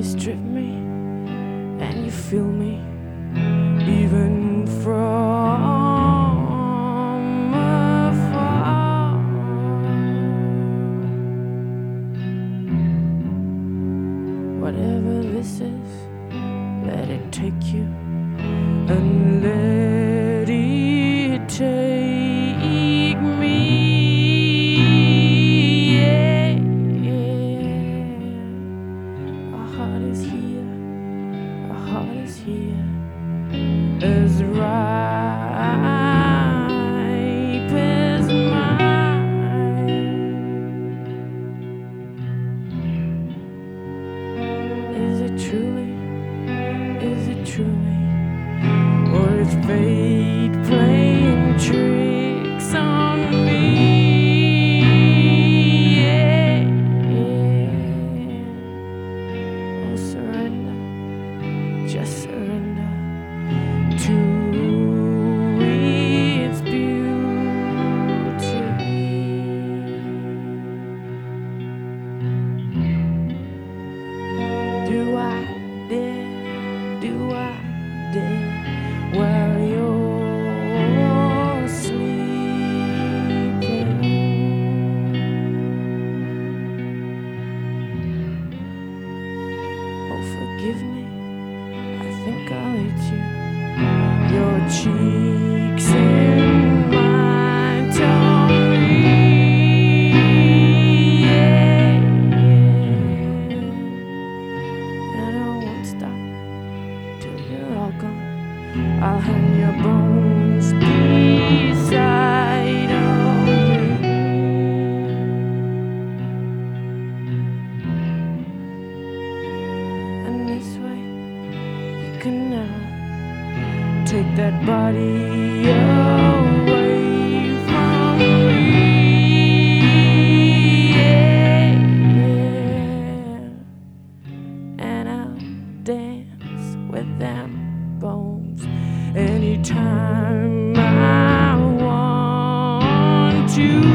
strip me and you feel me, even from afar. Whatever this is, let it take you and let it take me. Yeah, yeah. Our heart is here, our heart is here, as ripe as mine. Is it truly? Is it truly? Or is fate playing tricks on me? Yeah, yeah. Oh, surrender, just surrender to its beauty. Do I dare? Do I dare? While you're sleeping, oh, forgive me, I think I'll eat you. Your cheeks in my tummy. Yeah, yeah. And I won't stop till you're all gone. I'll hang your bones beside me. And this way you can never take that body away from me. Yeah, yeah. And I'll dance with them bones anytime I want to.